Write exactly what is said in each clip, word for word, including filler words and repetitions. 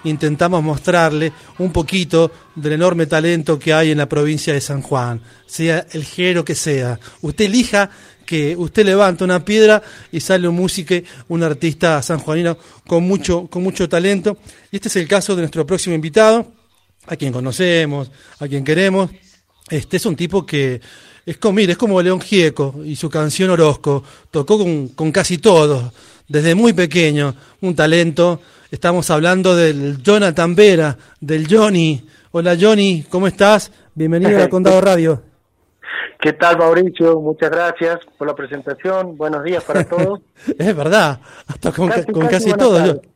intentamos mostrarle un poquito del enorme talento que hay en la provincia de San Juan, sea el género que sea. Usted elija que usted levanta una piedra y sale un músico, un artista sanjuanino con mucho, con mucho talento. Y este es el caso de nuestro próximo invitado, a quien conocemos, a quien queremos. Este es un tipo que es como, mire, es como León Gieco y su canción Orozco. Tocó con, con casi todos, desde muy pequeño, un talento. Estamos hablando del Jonathan Vera, del Johnny. Hola Johnny, ¿cómo estás? Bienvenido a la Condado Radio. ¿Qué tal, Mauricio? Muchas gracias por la presentación. Buenos días para todos. Es verdad, hasta con casi, con casi, casi todo. Yo.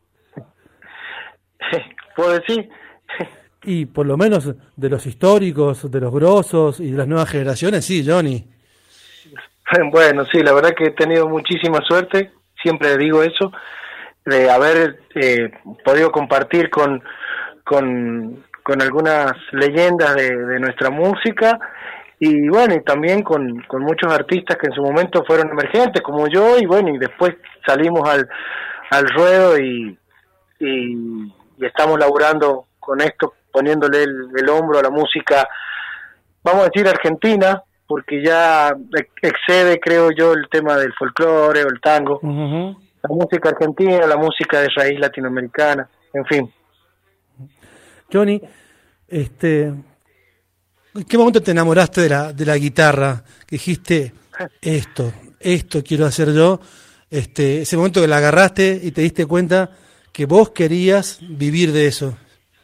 ¿Puedo decir? Y por lo menos de los históricos, de los grosos y de las nuevas generaciones, sí, Johnny. Bueno, sí, la verdad que he tenido muchísima suerte, siempre digo eso, de haber eh, podido compartir con, con, con algunas leyendas de, de nuestra música. Y bueno, y también con, con muchos artistas que en su momento fueron emergentes, como yo, y bueno, y después salimos al, al ruedo y, y, y estamos laburando con esto, poniéndole el, el hombro a la música, vamos a decir argentina, porque ya excede, creo yo, el tema del folclore o el tango, uh-huh. La música argentina, la música de raíz latinoamericana, en fin. Johnny, este... ¿en qué momento te enamoraste de la de la guitarra? Que dijiste, esto, esto quiero hacer yo. Este, ese momento que la agarraste y te diste cuenta que vos querías vivir de eso.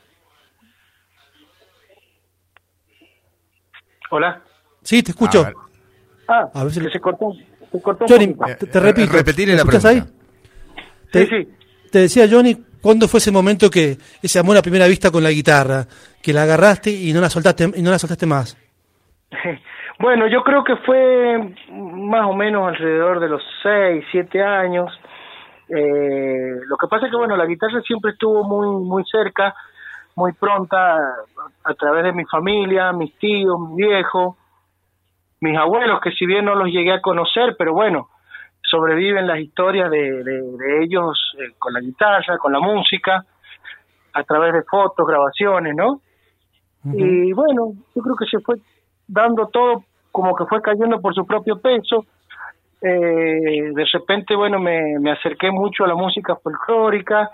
Hola. Sí, te escucho. Ah, a ver si... que se cortó. Se cortó Johnny, te, te repito. Repetirle la pregunta. Ahí? Te, sí, sí. Te decía, Johnny, ¿cuándo fue ese momento que ese amor a primera vista con la guitarra, que la agarraste y no la soltaste y no la soltaste más? Bueno, yo creo que fue más o menos alrededor de los seis, siete años. Eh, lo que pasa es que bueno, la guitarra siempre estuvo muy muy cerca, muy pronta, a, a través de mi familia, mis tíos, mi viejo, mis abuelos, que si bien no los llegué a conocer, pero bueno, sobreviven las historias de, de, de ellos eh, con la guitarra, con la música, a través de fotos, grabaciones, ¿no? Uh-huh. Y bueno, yo creo que se fue dando todo como que fue cayendo por su propio peso. Eh, de repente, bueno, me, me acerqué mucho a la música folclórica,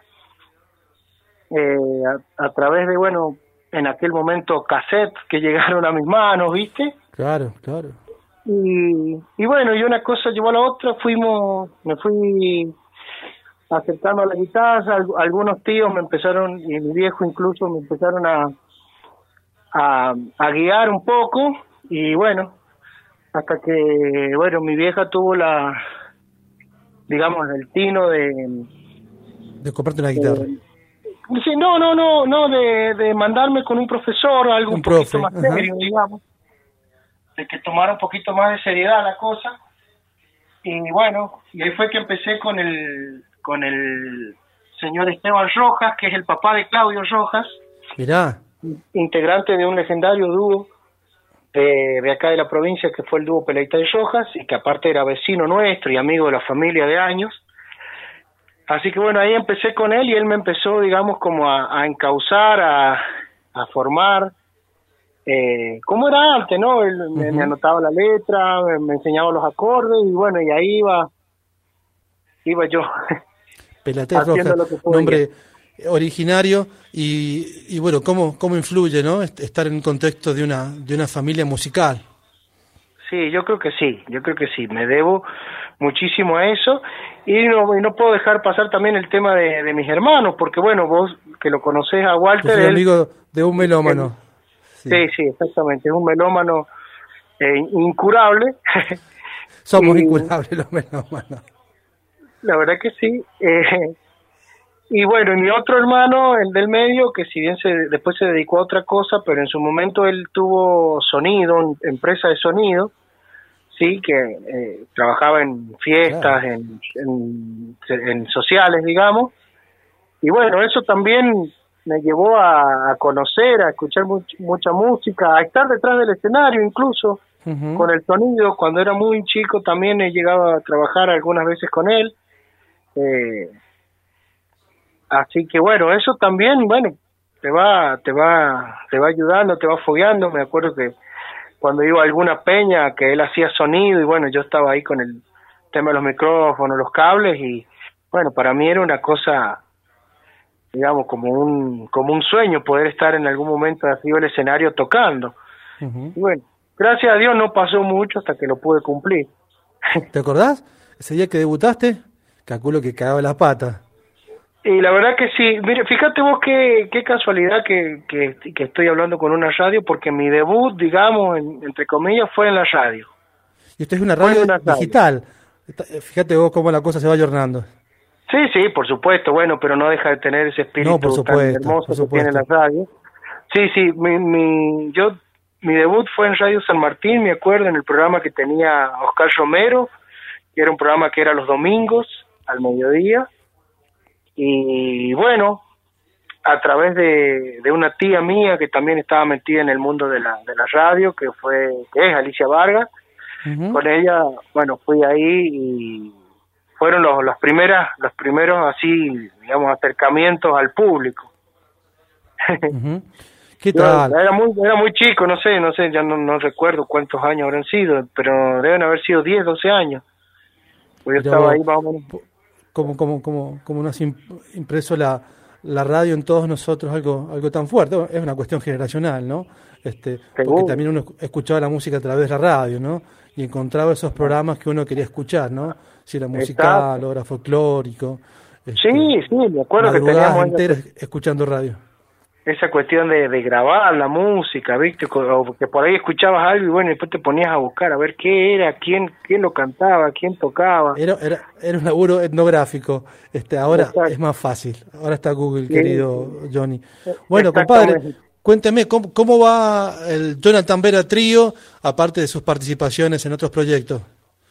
eh, a, a través de, bueno, en aquel momento cassettes que llegaron a mis manos, ¿viste? Claro, claro. Y, y bueno, y una cosa llevó a la otra, fuimos, me fui acercando a la guitarra, algunos tíos me empezaron, y mi viejo incluso me empezaron a, a, a guiar un poco, y bueno, hasta que, bueno, mi vieja tuvo la, digamos, el tino de... De comprarte una guitarra. De, sí, no, no, no, no, de, de mandarme con un profesor, algo un, un poquito profe. más serio, uh-huh. digamos. De que tomara un poquito más de seriedad la cosa. Y bueno, y ahí fue que empecé con el con el señor Esteban Rojas, que es el papá de Claudio Rojas. Mirá. Integrante de un legendario dúo de, de acá de la provincia, que fue el dúo Peleita y Rojas, y que aparte era vecino nuestro y amigo de la familia de años. Así que bueno, ahí empecé con él y él me empezó, digamos, como a, a encauzar, a, a formar. Eh, como era antes, ¿no? Él uh-huh. me, me anotaba la letra, me, me enseñaba los acordes y bueno, y ahí iba iba yo Pelaté Rojas, nombre originario y, y bueno, cómo cómo influye, ¿no? Estar en un contexto de una de una familia musical. Sí, yo creo que sí, yo creo que sí, me debo muchísimo a eso y no, y no puedo dejar pasar también el tema de, de mis hermanos, porque bueno, vos que lo conocés a Walter, soy él, amigo de un melómano. Él, Sí. sí, sí, exactamente, es un melómano eh, incurable. Somos y, incurables los melómanos. La verdad que sí. Eh, y bueno, mi otro hermano, el del medio, que si bien se después se dedicó a otra cosa, pero en su momento él tuvo sonido, empresa de sonido, sí, que eh, trabajaba en fiestas, claro. en, en, en sociales, digamos. Y bueno, eso también me llevó a, a conocer, a escuchar much, mucha música, a estar detrás del escenario incluso, uh-huh. con el sonido. Cuando era muy chico también he llegado a trabajar algunas veces con él. Eh, Así que bueno, eso también, bueno, te va, te va, te va ayudando, te va fogueando. Me acuerdo que cuando iba a alguna peña que él hacía sonido y bueno, yo estaba ahí con el tema de los micrófonos, los cables y bueno, para mí era una cosa, digamos, como un, como un sueño poder estar en algún momento arriba del escenario tocando. Uh-huh. Y bueno, gracias a Dios no pasó mucho hasta que lo pude cumplir. ¿Te acordás? Ese día que debutaste, calculo que cagaba las patas. Y la verdad que sí, mire, fíjate vos qué, qué casualidad que, que, que estoy hablando con una radio, porque mi debut, digamos, en, entre comillas, fue en la radio. Y esto es una radio, una radio digital. Fíjate vos cómo la cosa se va ayornando. Sí, sí, por supuesto, bueno, pero no deja de tener ese espíritu no, por supuesto, tan hermoso por que supuesto. tiene la radio. Sí, sí, mi, mi, yo, mi debut fue en Radio San Martín, me acuerdo, en el programa que tenía Oscar Romero, que era un programa que era los domingos, al mediodía. Y bueno, a través de, de una tía mía que también estaba metida en el mundo de la, de la radio, que fue que es Alicia Vargas, uh-huh. Con ella, bueno, fui ahí y fueron los, las primeras, los primeros así, digamos, acercamientos al público. Uh-huh. ¿Qué tal? Yo, era muy, era muy chico, no sé, no sé, ya no, no recuerdo cuántos años habrán sido, pero deben haber sido diez, doce años. Pues yo estaba ahí más o menos. Como, como, como, como nos impreso la, la radio en todos nosotros algo, algo tan fuerte. Es una cuestión generacional, ¿no? Este, porque también uno escuchaba la música a través de la radio, ¿no? Y encontraba esos programas que uno quería escuchar, ¿no? Si era musical, o era folclórico. Este, sí, sí, me acuerdo que teníamos enteras esa, escuchando radio. Esa cuestión de, de grabar la música, ¿viste? O que por ahí escuchabas algo y bueno, después te ponías a buscar a ver qué era, quién quién lo cantaba, quién tocaba. Era era, era un laburo etnográfico. Este, ahora Exacto. Es más fácil. Ahora está Google, sí, querido Johnny. Bueno, compadre, cuénteme, ¿cómo, cómo va el Jonathan Vera Trío, aparte de sus participaciones en otros proyectos?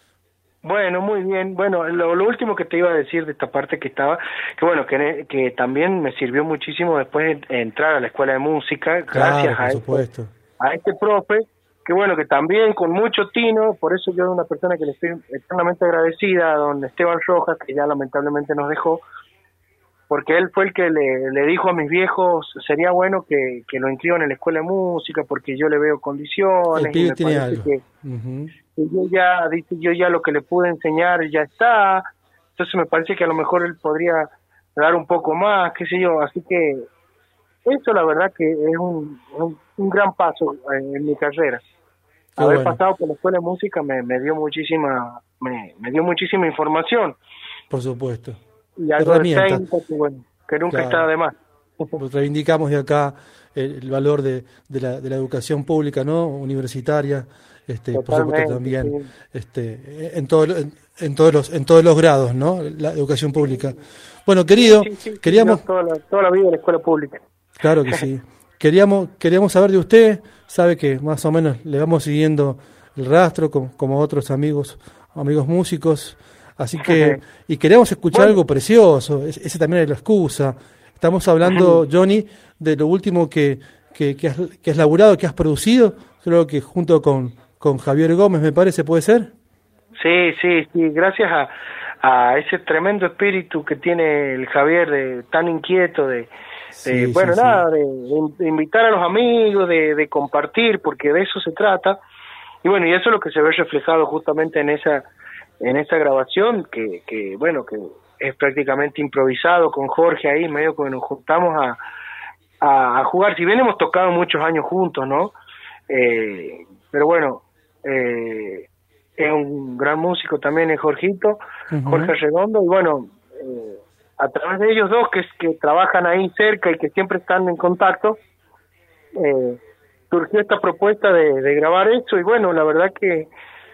Bueno, muy bien. Bueno, lo, lo último que te iba a decir de esta parte que estaba, que bueno, que, que también me sirvió muchísimo después de entrar a la escuela de música, gracias claro, a, este, a este profe, que bueno, que también con mucho tino, por eso yo soy una persona que le estoy eternamente agradecida a don Esteban Rojas, que ya lamentablemente nos dejó, porque él fue el que le, le dijo a mis viejos, sería bueno que, que lo inscriban en la escuela de música, porque yo le veo condiciones. El pibe y me tiene parece algo. Que, uh-huh. Y yo ya, dice, yo ya lo que le pude enseñar ya está, entonces me parece que a lo mejor él podría dar un poco más, qué sé yo, así que eso la verdad que es un, un, un gran paso en, en mi carrera. Qué Haber bueno. pasado por la escuela de música me, me dio muchísima, me, me dio muchísima información. Por supuesto. Y algo de técnica que, bueno, que nunca claro. está de más. Pues reivindicamos de acá el, el valor de, de, la, de la educación pública, ¿no? Universitaria. Este, por supuesto también sí. este, en, todo, en, en todos los en todos los grados, ¿no? La educación pública. Bueno, querido, sí, sí, sí, queríamos toda la, toda la vida en la escuela pública. Claro que sí. Queríamos queríamos saber de usted, sabe que más o menos le vamos siguiendo el rastro como, como otros amigos amigos músicos, así que y queríamos escuchar bueno. algo precioso, ese, ese también es la excusa. Estamos hablando, Johnny, de lo último que que, que, has, que has laburado, que has producido, creo que junto con con Javier Gómez, me parece, ¿puede ser? Sí, sí, sí, gracias a, a ese tremendo espíritu que tiene el Javier, de tan inquieto, de, sí, de bueno, sí, nada, sí. De, de invitar a los amigos, de, de compartir, porque de eso se trata, y bueno, y eso es lo que se ve reflejado justamente en esa en esa grabación, que, que bueno, que es prácticamente improvisado con Jorge ahí, medio que nos juntamos a, a, a jugar, si bien hemos tocado muchos años juntos, ¿no? Eh, pero bueno, Eh, es un gran músico también, es Jorgito, uh-huh. Jorge Redondo, y bueno, eh, a través de ellos dos que, que trabajan ahí cerca y que siempre están en contacto, eh, surgió esta propuesta de, de grabar esto, y bueno, la verdad que,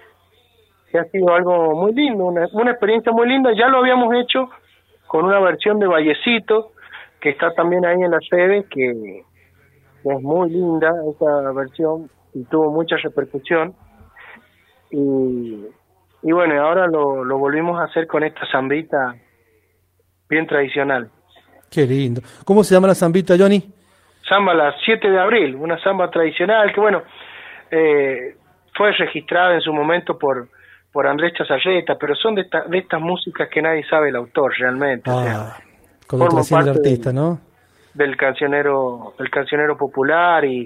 que ha sido algo muy lindo, una, una experiencia muy linda. Ya lo habíamos hecho con una versión de Vallecito, que está también ahí en las redes, que, que es muy linda esa versión y tuvo mucha repercusión. Y, y bueno, ahora lo, lo volvimos a hacer con esta zambita bien tradicional. Qué lindo. ¿Cómo se llama la zambita, Johnny? Zamba la siete de abril, una zamba tradicional que bueno, eh, fue registrada en su momento por por Andrés Chazarreta, pero son de, esta, de estas músicas que nadie sabe el autor realmente. Ah, o sea, Cuando trasciende el artista, del, ¿no? Del cancionero, del cancionero popular y,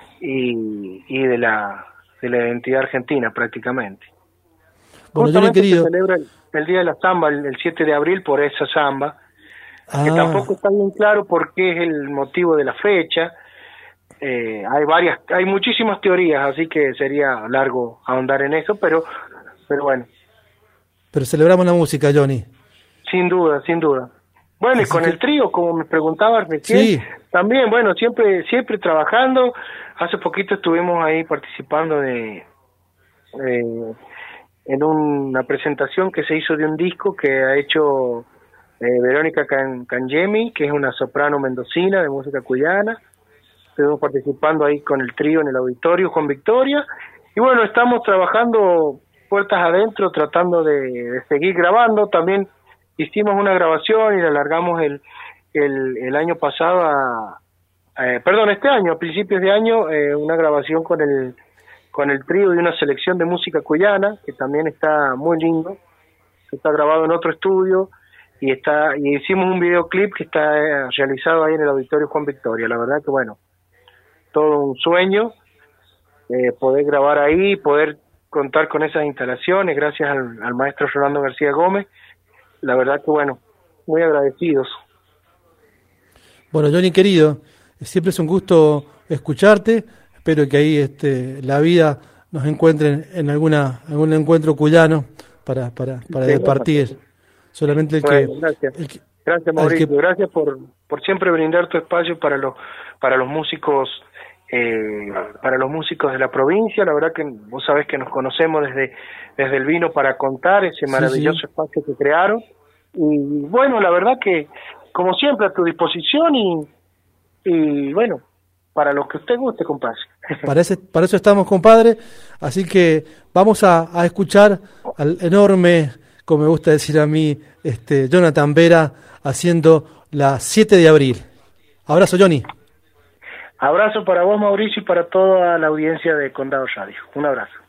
y, y de la de la identidad argentina prácticamente. Bueno, Johnny querido, se celebra el, el Día de la Samba el, el siete de abril por esa samba, ah. que tampoco está bien claro por qué es el motivo de la fecha. Eh, hay varias, hay muchísimas teorías, así que sería largo ahondar en eso, pero, pero bueno. Pero celebramos la música, Johnny. Sin duda, sin duda. Bueno, así y con que... el trío, como me preguntabas recién, sí. también, bueno, siempre, siempre trabajando. Hace poquito estuvimos ahí participando de eh, en una presentación que se hizo de un disco que ha hecho eh, Verónica Can, Cangemi, que es una soprano mendocina de música cuyana. Estuvimos participando ahí con el trío en el auditorio Juan Victoria, y bueno, estamos trabajando puertas adentro, tratando de, de seguir grabando. También hicimos una grabación y la largamos el, el, el año pasado, a, eh, perdón, este año, a principios de año, eh, una grabación con el con el trío de una selección de música cuyana, que también está muy lindo, está grabado en otro estudio, y está y hicimos un videoclip que está eh, realizado ahí en el auditorio Juan Victoria. La verdad que bueno, todo un sueño eh, poder grabar ahí, poder contar con esas instalaciones, gracias al, al maestro Rolando García Gómez. La verdad que bueno, muy agradecidos. Bueno, Johnny querido, siempre es un gusto escucharte. Espero que ahí este, la vida nos encuentre en alguna algún encuentro cuyano para para para sí, departir. Bueno. Solamente el bueno, que gracias, el que, gracias Mauricio, que... gracias por por siempre brindar tu espacio para los para los músicos. Eh, para los músicos de la provincia. La verdad que vos sabés que nos conocemos desde desde el Vino para Contar, ese maravilloso sí, sí. espacio que crearon, y bueno, la verdad que como siempre a tu disposición, y, y bueno, para lo que usted guste, compadre. Para, ese, para eso estamos, compadre, así que vamos a, a escuchar al enorme, como me gusta decir a mí, este Jonathan Vera haciendo la siete de abril. Abrazo, Johnny. Abrazo para vos, Mauricio, y para toda la audiencia de Condado Radio. Un abrazo.